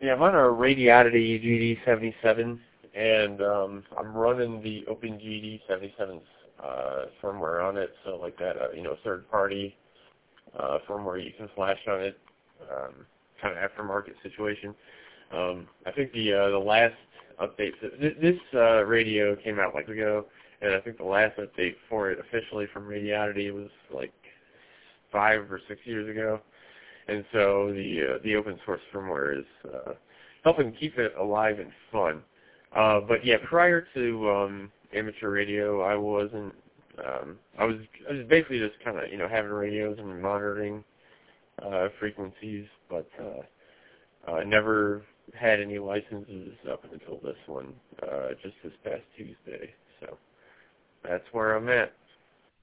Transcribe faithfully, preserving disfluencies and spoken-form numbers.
Yeah, I'm on a Radiodity G D seventy-seven, and um, I'm running the OpenGD seventy-seven's uh, firmware on it, so like that, uh, you know, third-party uh, firmware you can flash on it, um, kind of aftermarket situation. Um, I think the uh, the last update, th this uh, radio came out like ago, and I think the last update for it officially from Radiodity was like five or six years ago. And so the uh, the open source firmware is uh, helping keep it alive and fun. Uh, but yeah, prior to um, amateur radio, I wasn't. Um, I was I was basically just kind of you know having radios and monitoring uh, frequencies, but uh, uh, never had any licenses up until this one, uh, just this past Tuesday. So that's where I'm at.